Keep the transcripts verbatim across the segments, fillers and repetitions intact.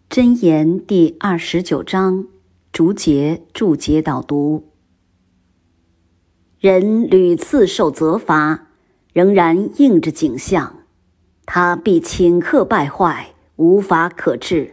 箴言第二十九章逐节注解导读。人屡次受责罚，仍然应着景象，他必顷刻败坏，无法可治。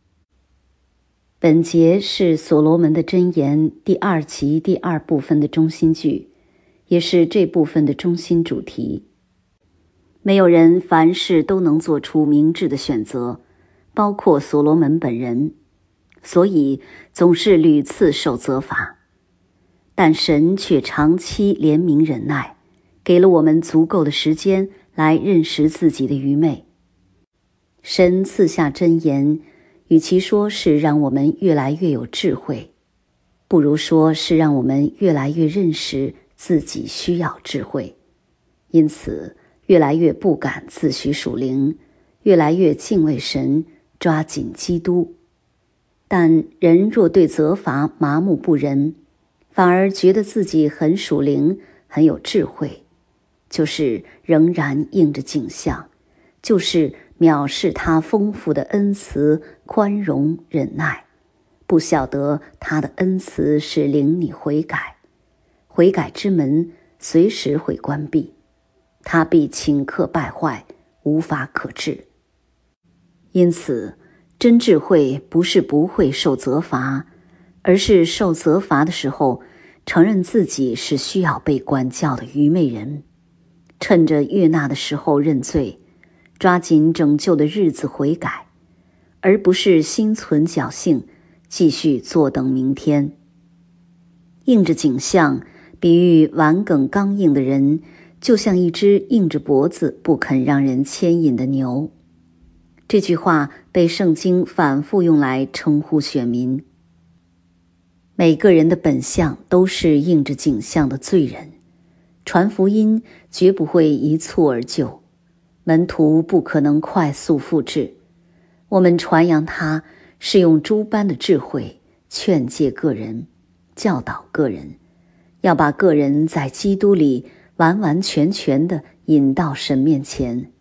本节是所罗门的箴言第二期第二部分的中心句，也是这部分的中心主题。没有人凡事都能做出明智的选择，包括所罗门本人，所以总是屡次受责罚。但神却长期怜悯忍耐，给了我们足够的时间来认识自己的愚昧。神赐下箴言，与其说是让我们越来越有智慧，不如说是让我们越来越认识自己需要智慧，因此越来越不敢自诩属灵，越来越敬畏神，抓紧基督。但人若对责罚麻木不仁，反而觉得自己很属灵，很有智慧，就是仍然应着景象，就是藐视他丰富的恩慈、宽容、忍耐，不晓得他的恩慈是领你悔改，悔改之门随时会关闭，他必顷刻败坏，无法可治。因此，真智慧不是不会受责罚，而是受责罚的时候，承认自己是需要被管教的愚昧人，趁着悦纳的时候认罪，抓紧拯救的日子悔改，而不是心存侥幸，继续坐等明天。硬着景象，比喻顽梗刚硬的人，就像一只硬着脖子不肯让人牵引的牛。这句话被圣经反复用来称呼选民。每个人的本相都是硬着景象的罪人，传福音绝不会一蹴而就，门徒不可能快速复制。我们传扬它是用诸般的智慧劝诫个人，教导个人，要把个人在基督里完完全全地引到神面前。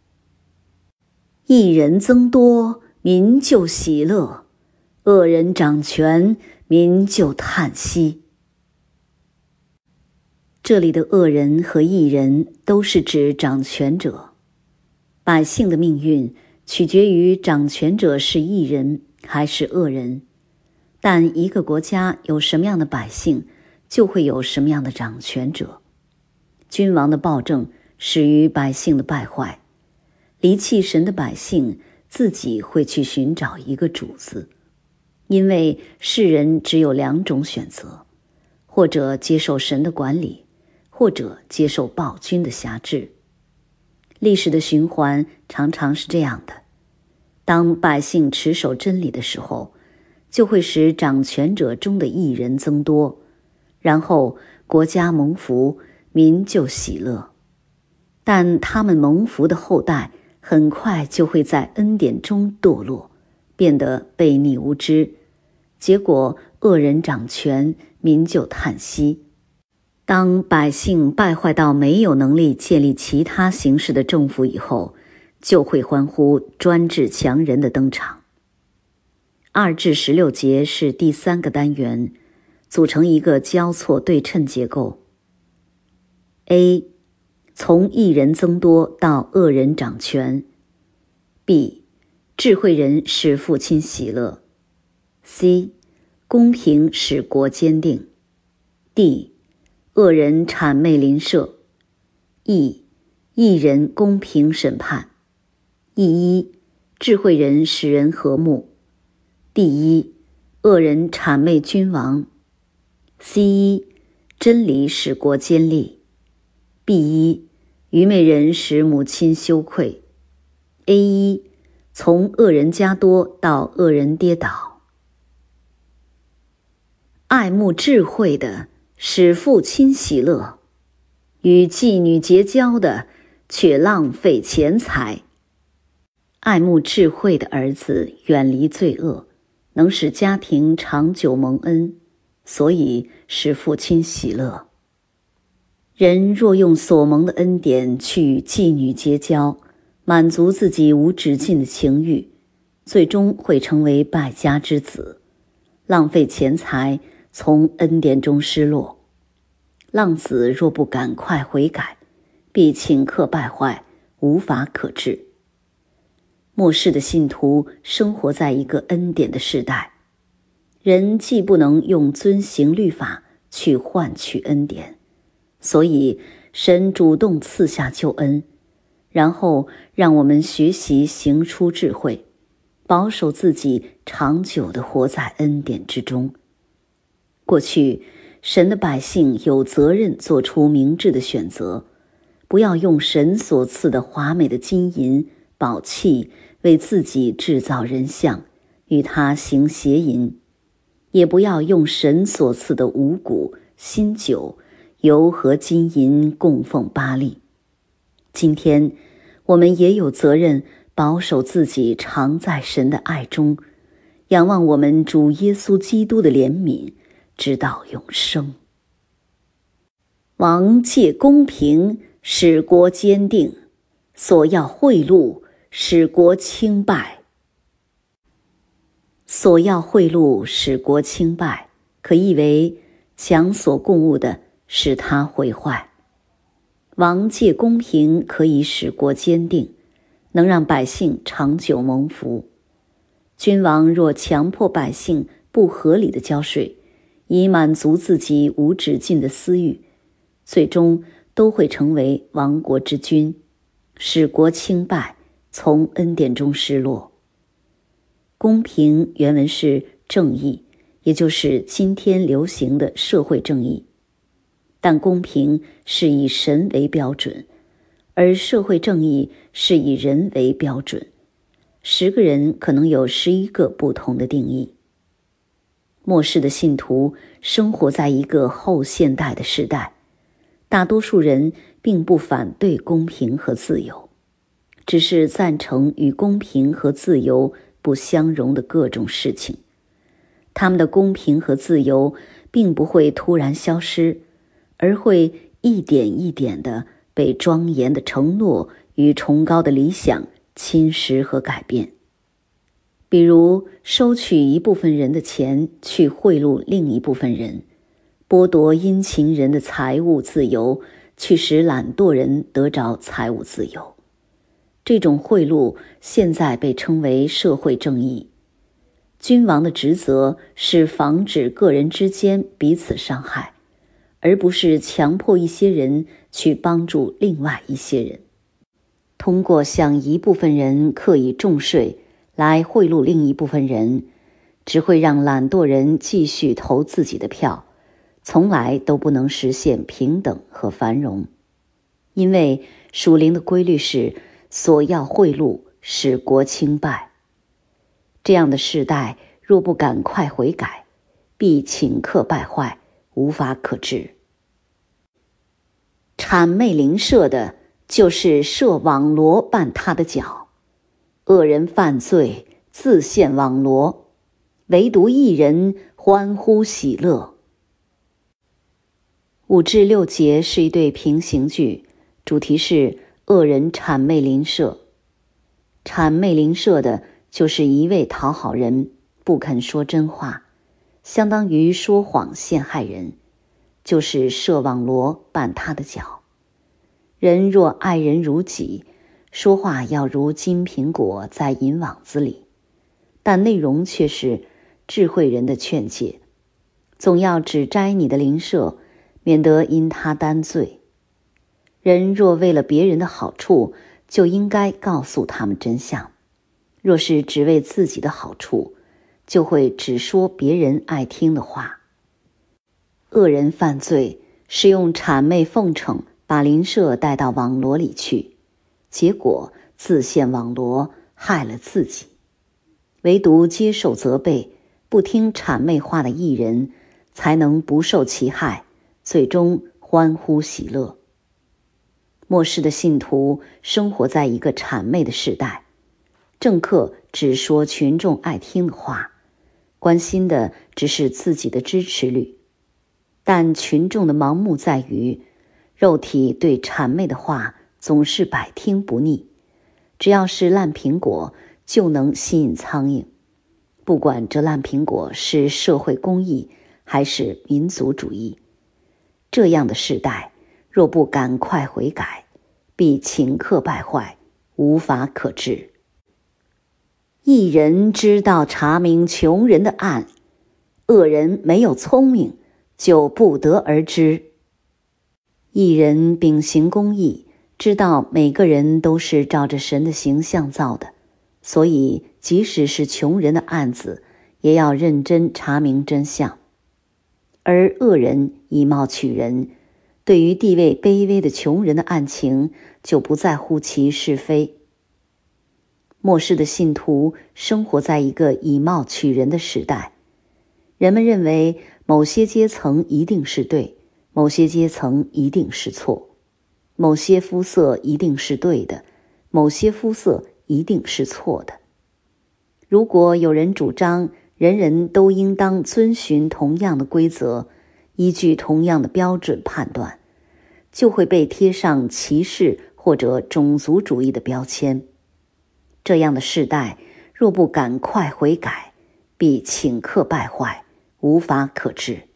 义人增多，民就喜乐；恶人掌权，民就叹息。这里的恶人和义人都是指掌权者。百姓的命运取决于掌权者是义人还是恶人，但一个国家有什么样的百姓，就会有什么样的掌权者。君王的暴政始于百姓的败坏，离弃神的百姓自己会去寻找一个主子，因为世人只有两种选择，或者接受神的管理，或者接受暴君的辖制。历史的循环常常是这样的，当百姓持守真理的时候，就会使掌权者中的义人增多，然后国家蒙福，民就喜乐。但他们蒙福的后代很快就会在恩典中堕落，变得悖逆无知，结果恶人掌权，民就叹息。当百姓败坏到没有能力建立其他形式的政府以后，就会欢呼专制强人的登场。二至十六节是第三个单元，组成一个交错对称结构。A. 从义人增多到恶人掌权。 B. 智慧人使父亲喜乐。 C. 公平使国坚定。 D. 恶人谄媚邻舍。 E. 义人公平审判。 E 一. 智慧人使人和睦。 D 一. 恶人谄媚君王。 C 一. 真理使国坚立。 B 一. 愚昧人使母亲羞愧。 A 一. 从恶人加多到恶人跌倒。爱慕智慧的使父亲喜乐，与妓女结交的却浪费钱财。爱慕智慧的儿子远离罪恶，能使家庭长久蒙恩，所以使父亲喜乐。人若用所蒙的恩典去与妓女结交，满足自己无止境的情欲， 最终会成为败家之子，浪费钱财，从恩典中失落。浪子若不赶快悔改，必顷刻败坏，无法可治。末世的信徒生活在一个恩典的时代，人既不能用遵行律法去换取恩典，所以神主动赐下救恩，然后让我们学习行出智慧，保守自己长久地活在恩典之中。过去，神的百姓有责任做出明智的选择，不要用神所赐的华美的金银、宝器为自己制造人像，与他行邪淫，也不要用神所赐的五谷、新酒、油和金银供奉巴力。今天，我们也有责任保守自己常在神的爱中，仰望我们主耶稣基督的怜悯，直到永生。王借公平，使国坚定；索要贿赂，使国倾败。索要贿赂，使国倾败，可译为强所供物的，使他毁坏。王借公平，可以使国坚定，能让百姓长久蒙福。君王若强迫百姓不合理的交税，以满足自己无止境的私欲，最终都会成为亡国之君，使国倾败，从恩典中失落。公平原文是正义，也就是今天流行的社会正义，但公平是以神为标准，而社会正义是以人为标准。十个人可能有十一个不同的定义。末世的信徒生活在一个后现代的时代，大多数人并不反对公平和自由，只是赞成与公平和自由不相容的各种事情。他们的公平和自由并不会突然消失，而会一点一点地被庄严的承诺与崇高的理想侵蚀和改变。比如收取一部分人的钱去贿赂另一部分人，剥夺殷勤人的财务自由，去使懒惰人得着财务自由。这种贿赂现在被称为社会正义。君王的职责是防止个人之间彼此伤害，而不是强迫一些人去帮助另外一些人。通过向一部分人刻意重税来贿赂另一部分人，只会让懒惰人继续投自己的票，从来都不能实现平等和繁荣。因为属灵的规律是索要贿赂，使国倾败。这样的世代若不赶快悔改，必顷刻败坏，无法可治。谄媚邻舍的，就是设网罗绊他的脚。恶人犯罪，自陷网罗，唯独一人欢呼喜乐。五至六节是一对平行句，主题是恶人谄媚邻舍。谄媚邻舍的，就是一味讨好人，不肯说真话，相当于说谎陷害人，就是设网罗绊他的脚。人若爱人如己，说话要如金苹果在银网子里，但内容却是智慧人的劝诫，总要指摘你的邻舍，免得因他担罪。人若为了别人的好处，就应该告诉他们真相；若是只为自己的好处，就会只说别人爱听的话。恶人犯罪是用谄媚奉承把邻舍带到网罗里去，结果自陷网罗，害了自己。唯独接受责备，不听谄媚话的义人，才能不受其害，最终欢呼喜乐。末世的信徒生活在一个谄媚的时代，政客只说群众爱听的话，关心的只是自己的支持率。但群众的盲目在于，肉体对谄媚的话总是百听不腻，只要是烂苹果， 就能吸引苍蝇。不管这烂苹果是社会公益还是民族主义，这样的世代若不赶快悔改，必顷刻败坏，无法可治。一人知道查明穷人的暗，恶人没有聪明，就不得而知。一人秉行公义，知道每个人都是照着神的形象造的，所以即使是穷人的案子，也要认真查明真相。而恶人以貌取人，对于地位卑微的穷人的案情，就不在乎其是非。末世的信徒生活在一个以貌取人的时代，人们认为某些阶层一定是对，某些阶层一定是错，某些肤色一定是对的，某些肤色一定是错的。如果有人主张人人都应当遵循同样的规则，依据同样的标准判断，就会被贴上歧视或者种族主义的标签。这样的世代若不赶快悔改，必顷刻败坏，无法可治。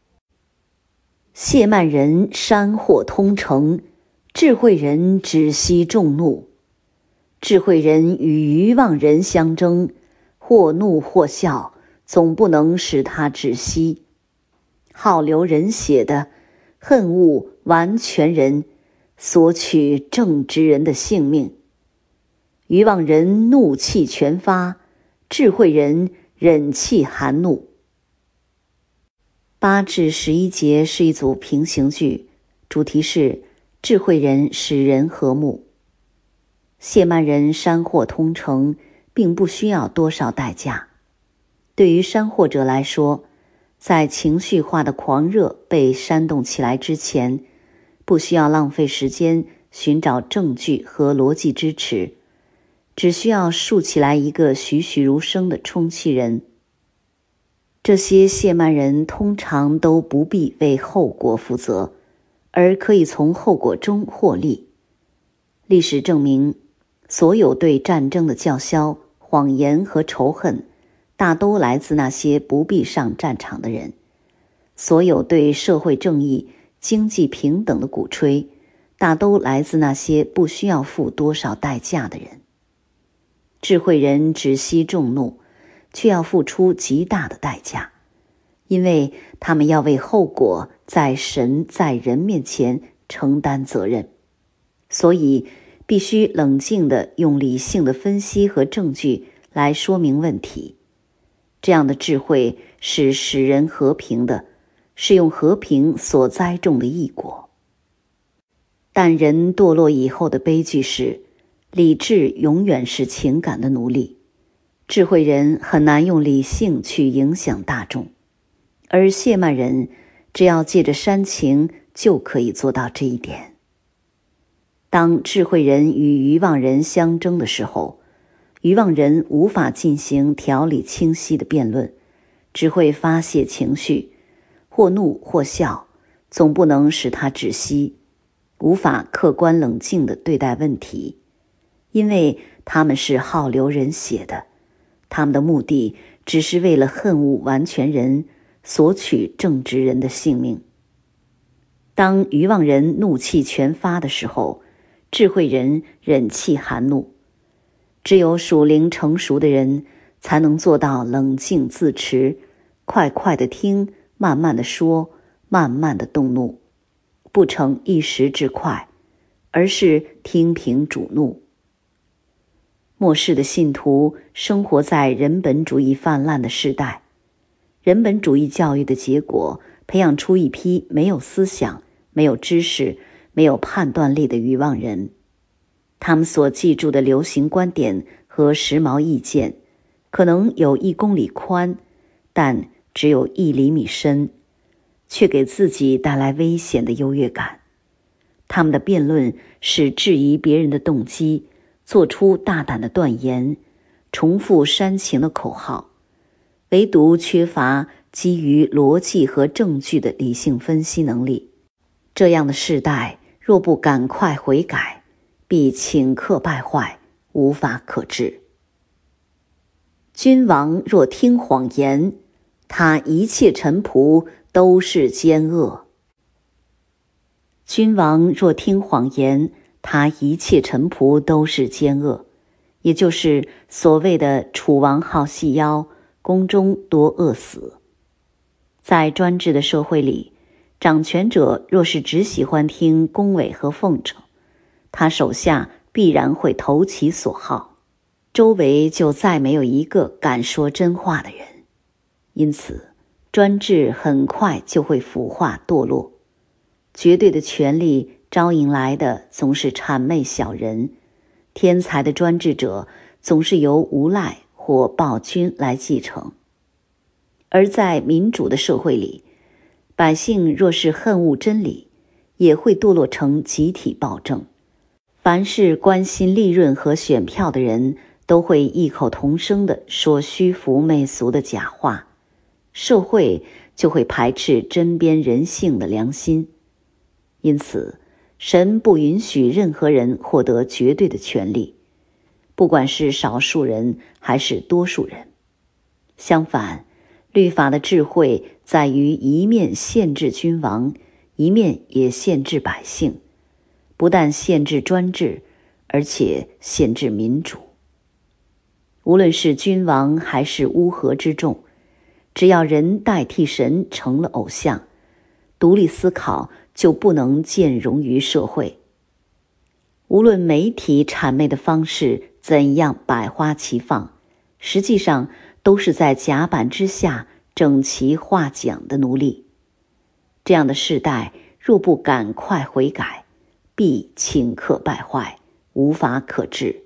谢曼人山祸通城，智慧人止息众怒。智慧人与愚妄人相争，或怒或笑，总不能使他止息。好流人血的，恨恶完全人，索取正直人的性命。愚妄人怒气全发，智慧人忍气含怒。八至十一节是一组平行句，主题是智慧人使人和睦。谢曼人山祸通城，并不需要多少代价。对于山祸者来说，在情绪化的狂热被煽动起来之前，不需要浪费时间寻找证据和逻辑支持，只需要竖起来一个栩栩如生的充气人。这些谢曼人通常都不必为后果负责，而可以从后果中获利。历史证明，所有对战争的叫嚣、谎言和仇恨，大都来自那些不必上战场的人；所有对社会正义、经济平等的鼓吹，大都来自那些不需要付多少代价的人。智慧人止息众怒，却要付出极大的代价，因为他们要为后果在神在人面前承担责任，所以必须冷静地用理性的分析和证据来说明问题。这样的智慧是使人和平的，是用和平所栽种的异果。但人堕落以后的悲剧是，理智永远是情感的奴隶，智慧人很难用理性去影响大众，而谢曼人只要借着煽情就可以做到这一点。当智慧人与愚妄人相争的时候，愚妄人无法进行条理清晰的辩论，只会发泄情绪，或怒或笑，总不能使他止息，无法客观冷静地对待问题，因为他们是好流人血的，他们的目的只是为了恨恶完全人，索取正直人的性命。当愚妄人怒气全发的时候，智慧人忍气含怒。只有属灵成熟的人才能做到冷静自持，快快地听，慢慢地说，慢慢地动怒，不成一时之快，而是听凭主怒。末世的信徒生活在人本主义泛滥的时代，人本主义教育的结果培养出一批没有思想、没有知识、没有判断力的愚妄人。他们所记住的流行观点和时髦意见，可能有一公里宽，但只有一厘米深，却给自己带来危险的优越感。他们的辩论是质疑别人的动机，做出大胆的断言，重复煽情的口号，唯独缺乏基于逻辑和证据的理性分析能力。这样的世代若不赶快悔改，必顷刻败坏，无法可治。 君王若听谎言，他一切臣仆都是奸恶。君王若听谎言，他一切臣仆都是奸恶，也就是所谓的楚王好细腰，宫中多饿死。在专制的社会里，掌权者若是只喜欢听恭维和奉承，他手下必然会投其所好，周围就再没有一个敢说真话的人。因此，专制很快就会腐化堕落。绝对的权力招引来的总是谄媚小人，天才的专制者总是由无赖或暴君来继承。而在民主的社会里，百姓若是恨恶真理，也会堕落成集体暴政。凡是关心利润和选票的人，都会异口同声地说虚浮媚俗的假话，社会就会排斥针砭人性的良心。因此，神不允许任何人获得绝对的权利，不管是少数人还是多数人。相反，律法的智慧在于一面限制君王，一面也限制百姓，不但限制专制，而且限制民主。无论是君王还是乌合之众，只要人代替神成了偶像，独立思考就不能兼容于社会。无论媒体谄媚的方式怎样百花齐放，实际上都是在甲板之下整齐划桨的奴隶。这样的世代若不赶快悔改，必顷刻败坏，无法可治。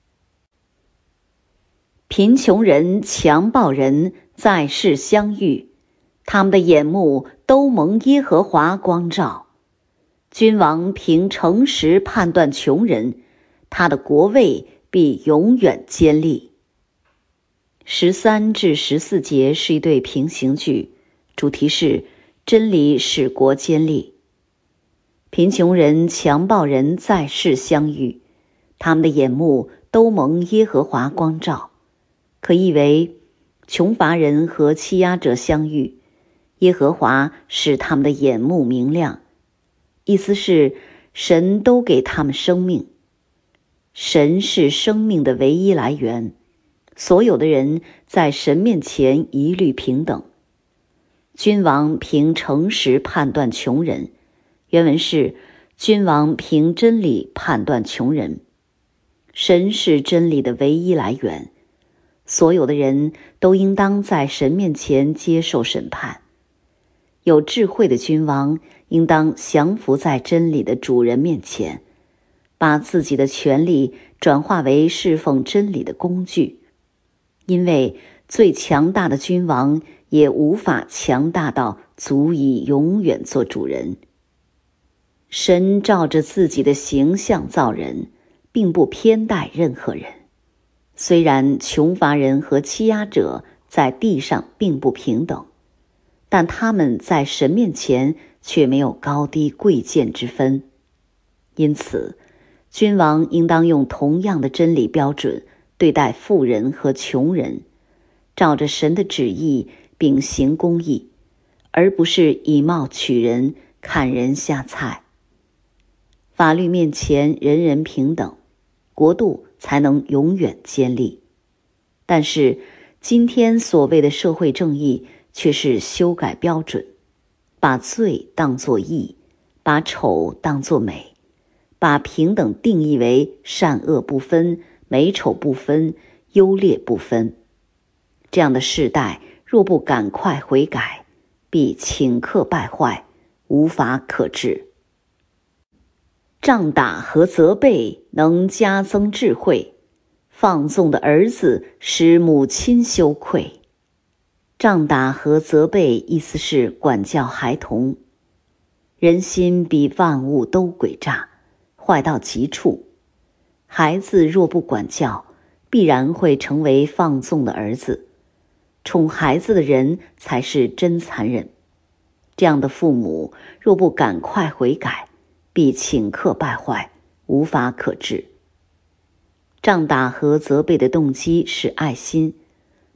贫穷人、强暴人在世相遇，他们的眼目都蒙耶和华光照。君王凭诚实判断穷人，他的国位必永远坚立。十三至十四节是一对平行句，主题是真理使国坚立。贫穷人、强暴人在世相遇，他们的眼目都蒙耶和华光照，可译为穷乏人和欺压者相遇，耶和华使他们的眼目明亮。意思是神都给他们生命，神是生命的唯一来源，所有的人在神面前一律平等。君王凭诚实判断穷人，原文是君王凭真理判断穷人。神是真理的唯一来源，所有的人都应当在神面前接受审判。有智慧的君王应当降服在真理的主人面前，把自己的权力转化为侍奉真理的工具，因为最强大的君王也无法强大到足以永远做主人。神照着自己的形象造人，并不偏待任何人。虽然穷乏人和欺压者在地上并不平等，但他们在神面前却没有高低贵贱之分。因此，君王应当用同样的真理标准对待富人和穷人，照着神的旨意秉行公义，而不是以貌取人，看人下菜。法律面前人人平等，国度才能永远坚立。但是今天所谓的社会正义却是修改标准，把罪当作义，把丑当作美，把平等定义为善恶不分、美丑不分、优劣不分。这样的世代若不赶快悔改，必顷刻败坏，无法可治。杖打和责备能加增智慧，放纵的儿子使母亲羞愧。杖打和责备意思是管教孩童。人心比万物都诡诈，坏到极处。孩子若不管教，必然会成为放纵的儿子。宠孩子的人才是真残忍。这样的父母若不赶快悔改，必顷刻败坏，无法可治。杖打和责备的动机是爱心，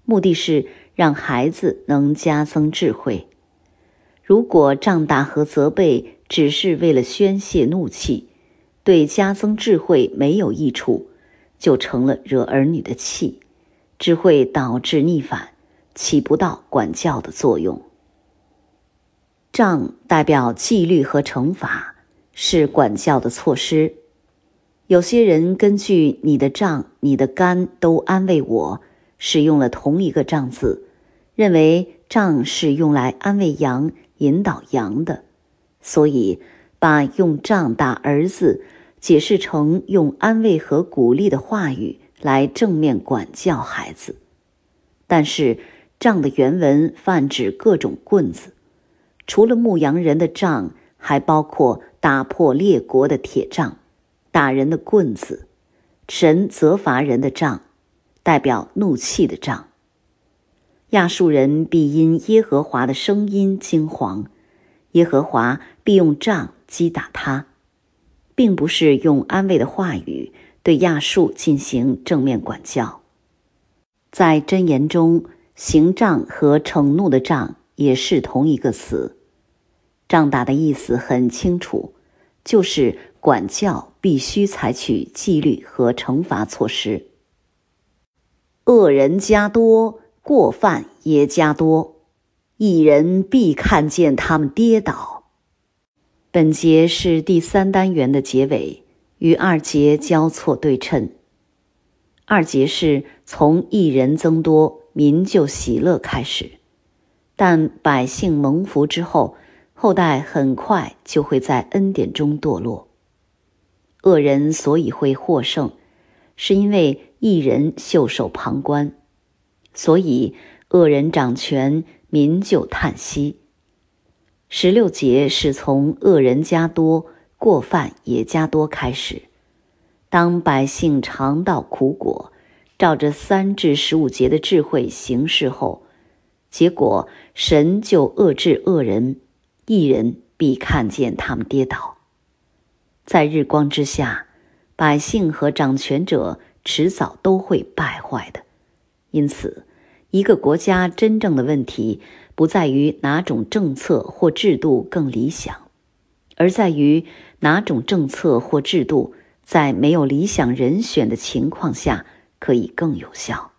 目的是让孩子能加增智慧。如果杖打和责备只是为了宣泄怒气，对加增智慧没有益处，就成了惹儿女的气，只会导致逆反，起不到管教的作用。杖代表纪律和惩罚，是管教的措施。有些人根据你的杖、你的竿都安慰我，使用了同一个杖字，认为杖是用来安慰羊、引导羊的，所以把用杖打儿子解释成用安慰和鼓励的话语来正面管教孩子。但是杖的原文泛指各种棍子，除了牧羊人的杖，还包括打破列国的铁杖、打人的棍子、神责罚人的杖，代表怒气的杖。亚述人必因耶和华的声音惊惶，耶和华必用杖击打他，并不是用安慰的话语对亚述进行正面管教。在箴言中，刑杖和惩怒的杖也是同一个词。杖打的意思很清楚，就是管教必须采取纪律和惩罚措施。恶人加多，过犯也加多，义人必看见他们跌倒。本节是第三单元的结尾，与二节交错对称。二节是从义人增多，民就喜乐开始，但百姓蒙福之后，后代很快就会在恩典中堕落。恶人所以会获胜，是因为义人袖手旁观，所以恶人掌权，民就叹息。十六节是从恶人加多，过犯也加多开始。当百姓尝到苦果，照着三至十五节的智慧行事后，结果神就遏制恶人，义人必看见他们跌倒。在日光之下，百姓和掌权者迟早都会败坏的。因此，一个国家真正的问题不在于哪种政策或制度更理想，而在于哪种政策或制度在没有理想人选的情况下可以更有效。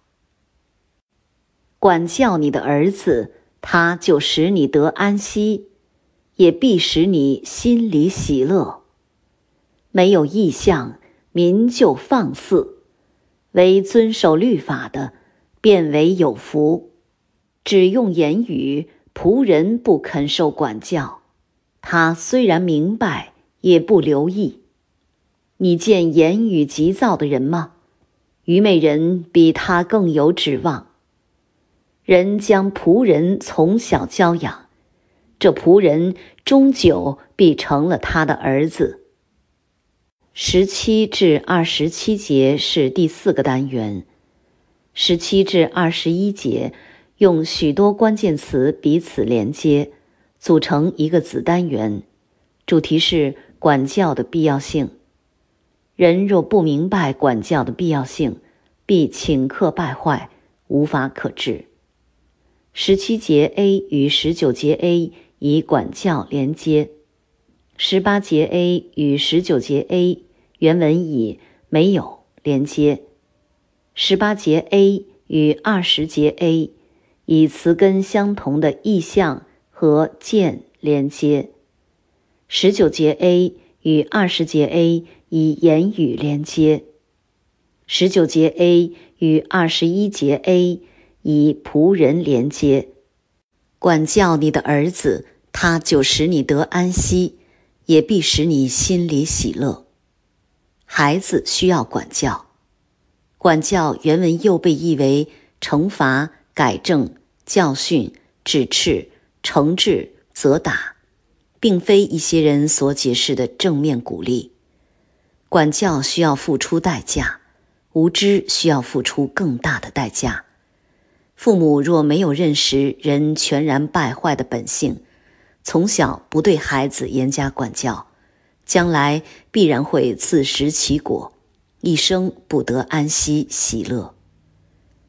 管教你的儿子，他就使你得安息，也必使你心里喜乐。没有异象，民就放肆；唯遵守律法的，便为有福。只用言语，仆人不肯受管教，他虽然明白，也不留意。你见言语急躁的人吗？愚昧人比他更有指望。人将仆人从小教养，这仆人终究必成了他的儿子。十七至二十七节是第四个单元，十七至二十一节用许多关键词彼此连接，组成一个子单元，主题是管教的必要性。人若不明白管教的必要性，必顷刻败坏，无法可治。十七节 A 与十九节 A 以管教连接，十八节 A 与十九节 A 原文以没有连接，十八节 A 与二十节 A 以词根相同的意象和见连接，十九节 A 与二十节 A 以言语连接，十九节 A 与二十一节 A 以仆人连接。管教你的儿子，他就使你得安息，也必使你心里喜乐。孩子需要管教，管教原文又被译为惩罚、改正、教训、指斥、惩治、责打，并非一些人所解释的正面鼓励。管教需要付出代价，无知需要付出更大的代价。父母若没有认识人全然败坏的本性，从小不对孩子严加管教，将来必然会自食其果，一生不得安息喜乐。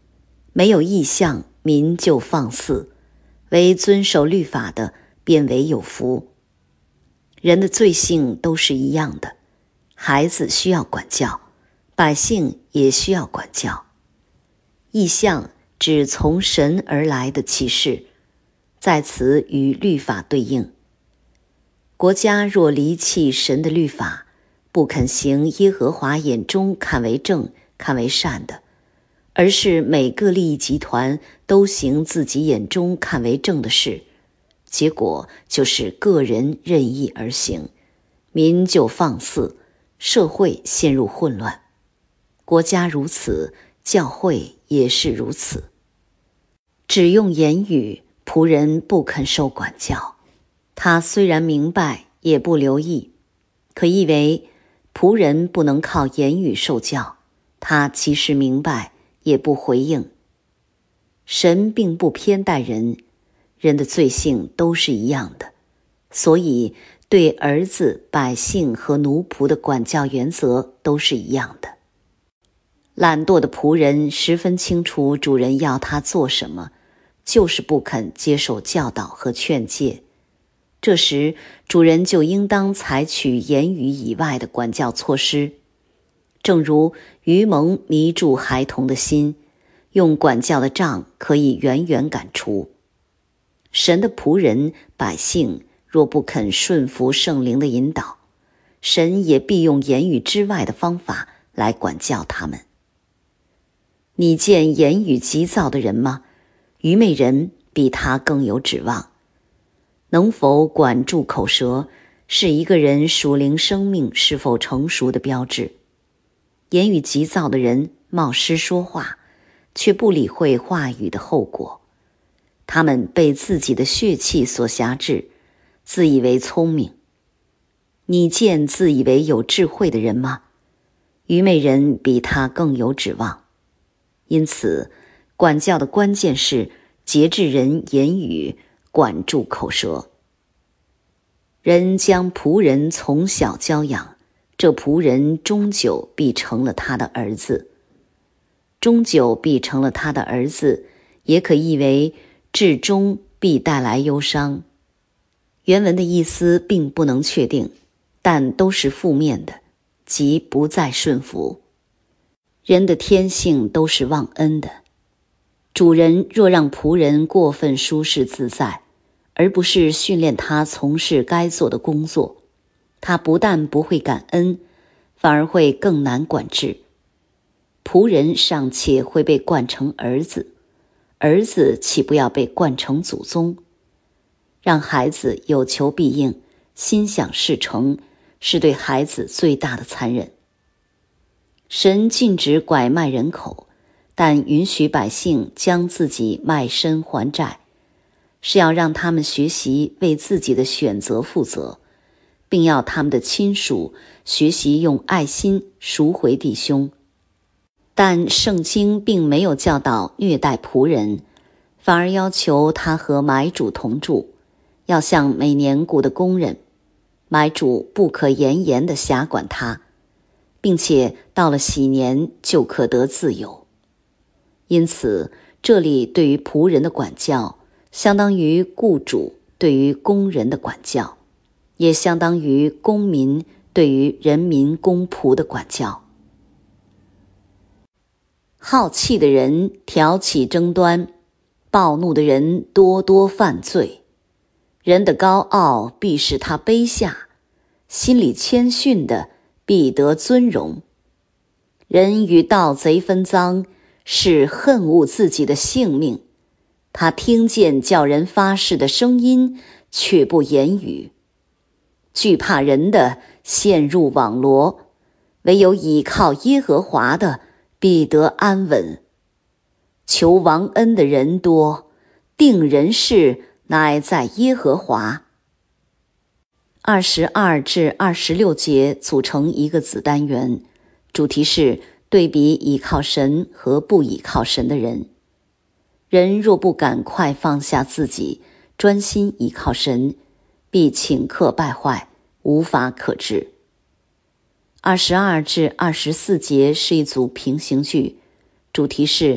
没有异象，民就放肆，唯遵守律法的，便为有福。人的罪性都是一样的，孩子需要管教，百姓也需要管教。异象指从神而来的启示，在此与律法对应。国家若离弃神的律法，不肯行耶和华眼中看为正、看为善的，而是每个利益集团都行自己眼中看为正的事，结果就是个人任意而行，民就放肆，社会陷入混乱。国家如此，教会也是如此。只用言语，仆人不肯受管教，他虽然明白，也不留意，可以为仆人不能靠言语受教，他其实明白，也不回应。神并不偏待人，人的罪性都是一样的，所以对儿子、百姓和奴仆的管教原则都是一样的。懒惰的仆人十分清楚主人要他做什么，就是不肯接受教导和劝诫。这时主人就应当采取言语以外的管教措施，正如愚蒙迷住孩童的心，用管教的杖可以远远赶除。神的仆人百姓若不肯顺服圣灵的引导，神也必用言语之外的方法来管教他们。你见言语急躁的人吗？愚昧人比他更有指望。能否管住口舌，是一个人属灵生命是否成熟的标志。言语急躁的人冒失说话，却不理会话语的后果。他们被自己的血气所辖制，自以为聪明。你见自以为有智慧的人吗？愚昧人比他更有指望。因此，管教的关键是节制人言语，管住口舌。人将仆人从小教养，这仆人终久必成了他的儿子。终久必成了他的儿子，也可译为至终必带来忧伤。原文的意思并不能确定，但都是负面的，即不再顺服。人的天性都是忘恩的。主人若让仆人过分舒适自在，而不是训练他从事该做的工作，他不但不会感恩，反而会更难管制。仆人尚且会被惯成儿子，儿子岂不要被惯成祖宗？让孩子有求必应，心想事成，是对孩子最大的残忍。神禁止拐卖人口，但允许百姓将自己卖身还债，是要让他们学习为自己的选择负责，并要他们的亲属学习用爱心赎回弟兄。但圣经并没有教导虐待仆人，反而要求他和买主同住，要像每年雇的工人，买主不可严严地辖管他，并且到了喜年就可得自由。因此，这里对于仆人的管教，相当于雇主对于工人的管教，也相当于公民对于人民公仆的管教。好气的人挑起争端，暴怒的人多多犯罪。人的高傲必使他卑下，心里谦逊的必得尊荣。人与盗贼分赃，是恨恶自己的性命。他听见叫人发誓的声音，却不言语。惧怕人的陷入网罗，唯有倚靠耶和华的必得安稳。求王恩的人多，定人事乃在耶和华。二十二至二十六节组成一个子单元，主题是对比倚靠神和不倚靠神的人。人若不赶快放下自己，专心倚靠神，必顷刻败坏，无法可治。二十二至二十四节是一组平行句，主题是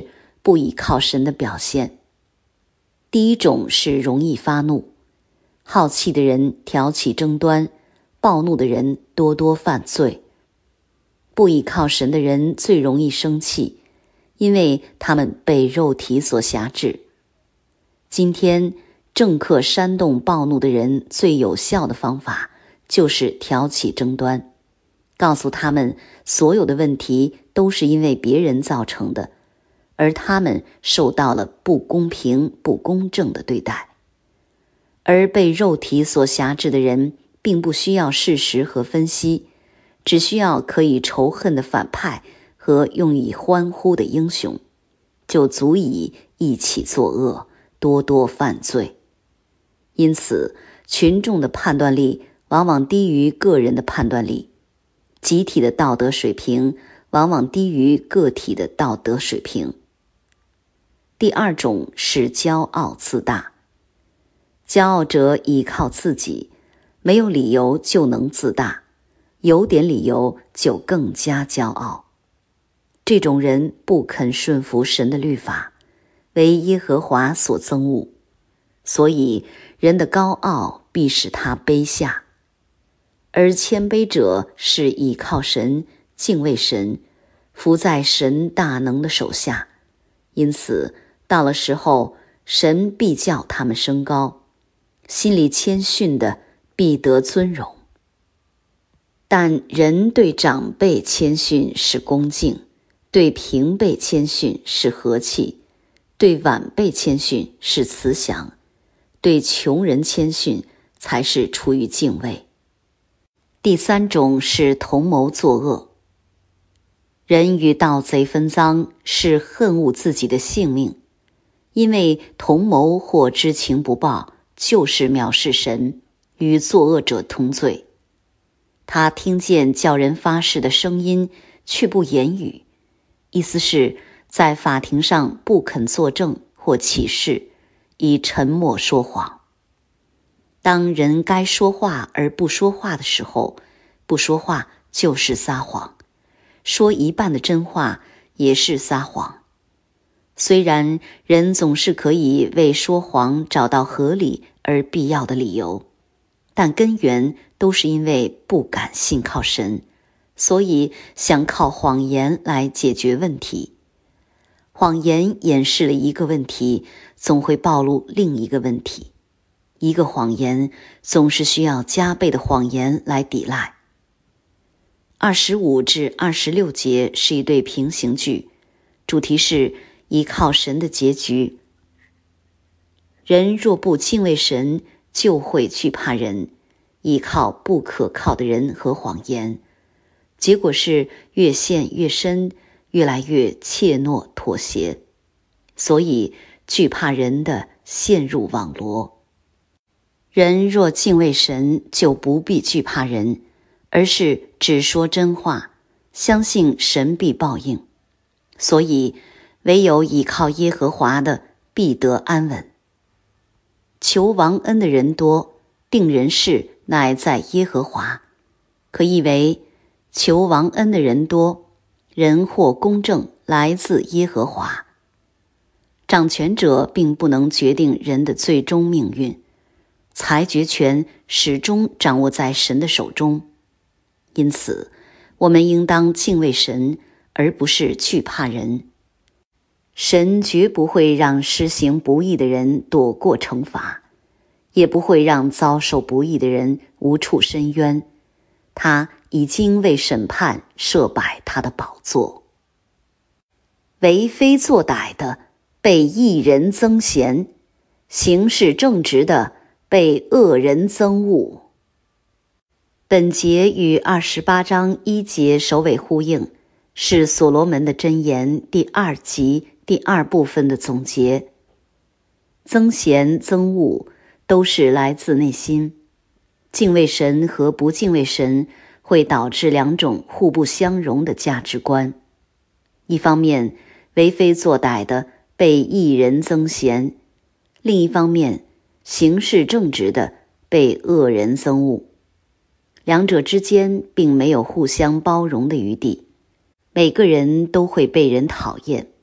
不倚靠神的表现。第一种是容易发怒，好气的人挑起争端，暴怒的人多多犯罪。不倚靠神的人最容易生气，因为他们被肉体所辖制。今天政客煽动暴怒的人最有效的方法就是挑起争端，告诉他们所有的问题都是因为别人造成的，而他们受到了不公平、不公正的对待。而被肉体所辖制的人并不需要事实和分析，只需要可以仇恨的反派和用以欢呼的英雄，就足以一起作恶，多多犯罪。因此，群众的判断力往往低于个人的判断力，集体的道德水平往往低于个体的道德水平。第二种是骄傲自大。骄傲者倚靠自己，没有理由就能自大，有点理由就更加骄傲。这种人不肯顺服神的律法，为耶和华所憎恶，所以人的高傲必使他卑下。而谦卑者是倚靠神，敬畏神，服在神大能的手下，因此到了时候，神必叫他们升高，心里谦逊的必得尊荣。但人对长辈谦逊是恭敬，对平辈谦逊是和气，对晚辈谦逊是慈祥，对穷人谦逊才是出于敬畏。第三种是同谋作恶。人与盗贼分赃是恨恶自己的性命，因为同谋或知情不报，就是藐视神，与作恶者同罪。他听见叫人发誓的声音，却不言语，意思是在法庭上不肯作证或起誓，以沉默说谎。当人该说话而不说话的时候，不说话就是撒谎，说一半的真话也是撒谎。虽然人总是可以为说谎找到合理而必要的理由，但根源都是因为不敢信靠神，所以想靠谎言来解决问题。谎言掩饰了一个问题，总会暴露另一个问题。一个谎言总是需要加倍的谎言来抵赖。二十五至二十六节是一对平行句，主题是依靠神的结局。人若不敬畏神，就会惧怕人，依靠不可靠的人和谎言，结果是越陷越深，越来越怯懦妥协，所以惧怕人的陷入网罗。人若敬畏神，就不必惧怕人，而是只说真话，相信神必报应。所以唯有倚靠耶和华的，必得安稳。求王恩的人多，定人事乃在耶和华。可译为求王恩的人多，人或公正来自耶和华。掌权者并不能决定人的最终命运，裁决权始终掌握在神的手中。因此，我们应当敬畏神，而不是惧怕人。神绝不会让施行不义的人躲过惩罚，也不会让遭受不义的人无处申冤。他已经为审判设摆他的宝座。为非作歹的被义人增贤，行事正直的被恶人憎恶。本节与二十八章一节首尾呼应，是所罗门的箴言第二集第二部分的总结。憎贤憎恶都是来自内心，敬畏神和不敬畏神会导致两种互不相容的价值观。一方面，为非作歹的被义人增贤；另一方面，行事正直的被恶人憎恶。两者之间并没有互相包容的余地，每个人都会被人讨厌，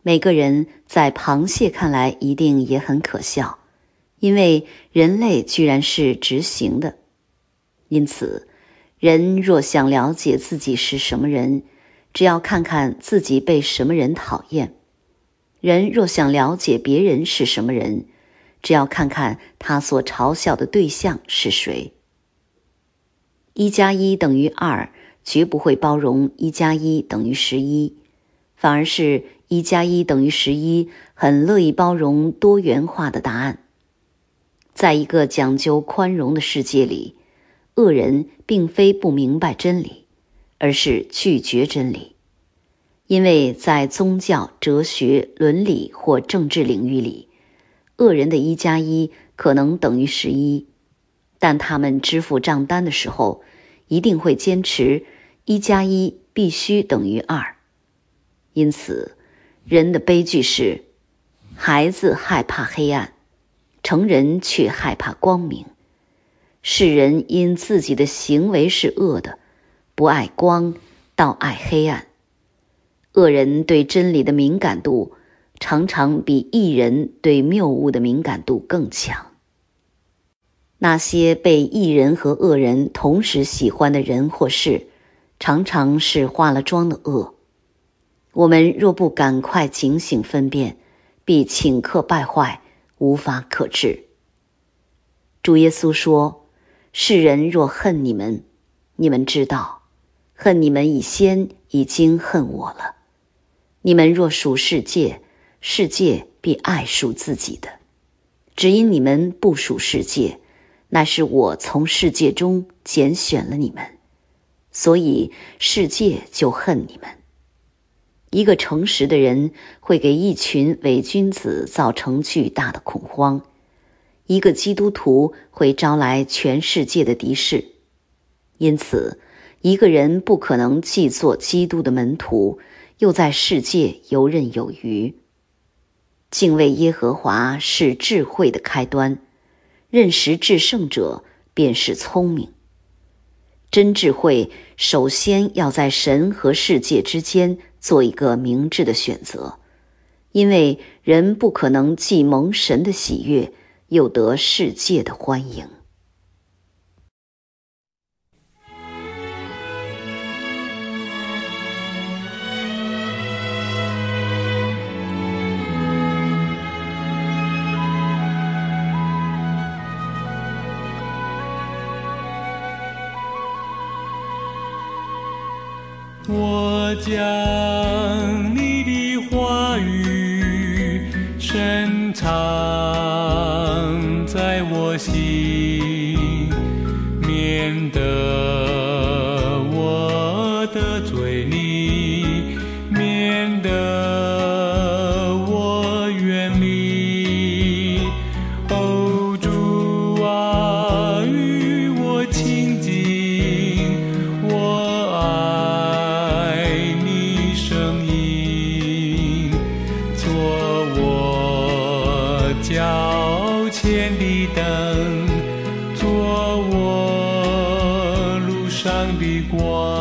每个人在螃蟹看来一定也很可笑，因为人类居然是直行的。因此，人若想了解自己是什么人，只要看看自己被什么人讨厌；人若想了解别人是什么人，只要看看他所嘲笑的对象是谁。一加一等于二，绝不会包容一加一等于十一，反而是一加一等于十一，很乐意包容多元化的答案。在一个讲究宽容的世界里，恶人并非不明白真理，而是拒绝真理。因为在宗教、哲学、伦理或政治领域里，恶人的一加一可能等于十一，但他们支付账单的时候，一定会坚持一加一必须等于二。因此，人的悲剧是，孩子害怕黑暗，成人却害怕光明。世人因自己的行为是恶的，不爱光，倒爱黑暗。恶人对真理的敏感度，常常比义人对谬误的敏感度更强。那些被义人和恶人同时喜欢的人或事，常常是化了妆的恶。我们若不赶快警醒分辨，必顷刻败坏，无法可治。主耶稣说，世人若恨你们，你们知道，恨你们以先已经恨我了。你们若属世界，世界必爱属自己的。只因你们不属世界，乃是我从世界中拣选了你们，所以世界就恨你们。一个诚实的人会给一群伪君子造成巨大的恐慌，一个基督徒会招来全世界的敌视。因此，一个人不可能既做基督的门徒，又在世界游刃有余。敬畏耶和华是智慧的开端，认识至圣者便是聪明。真智慧首先要在神和世界之间做一个明智的选择，因为人不可能既蒙神的喜悦，又得世界的欢迎。 我将你的话语深藏在我心，免得我得罪你，免得我远离。哦，主啊，与我亲近，我爱你声音，做我脚前的灯，做我路上的光。